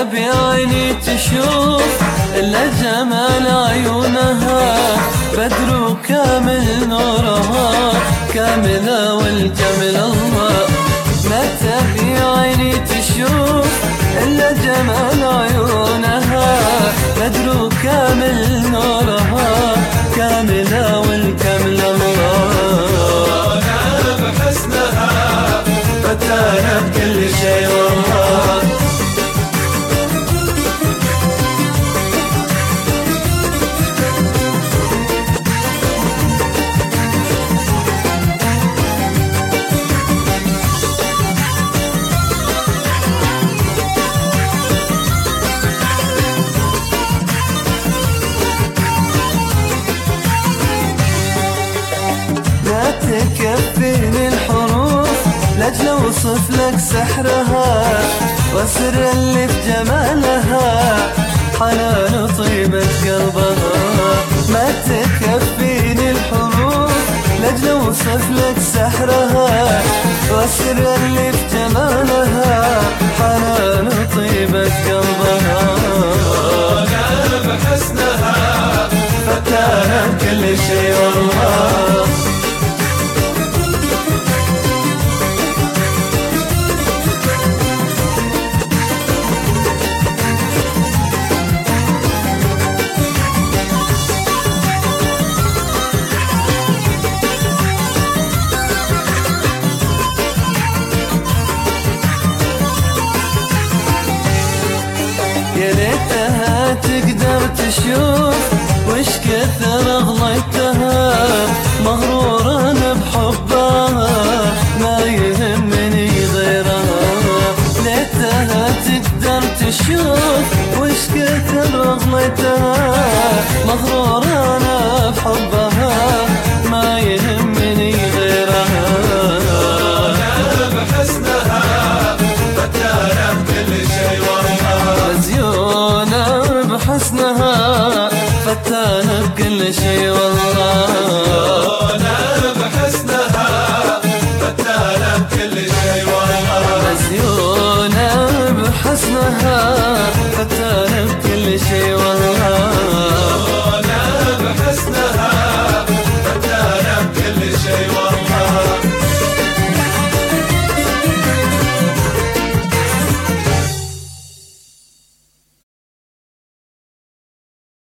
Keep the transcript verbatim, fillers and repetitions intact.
بعيني تشوف إلا جمال عيونها، بدر كامل نورها كاملة والكامل الله. متى بعيني تشوف إلا جمال عيونها، بدر كامل نورها كاملة والكامل الله. أنا بحسنها فتانة بكل شيء والله. تكفيني الحروف لاجل اوصف لك سحرها، والسر اللي في جمالها حنان طيبة قلبها. ما تكفيني الحروف لاجل اوصف لك سحرها، والسر اللي في جمالها حنان طيبة قلبها. أنا بحسنها فتانة كل شيء والله. يا ليتها تقدر تشوف وش كثر اغليتها، مغرورا بحبها ما يهمني غيرها. ليتها تقدر تشوف وش كثر اغليتها، مغرورا بحبها ما يهمني غيرها. أنا بحسنها فتانة بكل شيء والله. مزيونة بحسنها فتانة بكل شيء والله. أنا بحسنها فتانة بكل شيء والله. مزيونة بحسنها فتانة بكل شيء والله.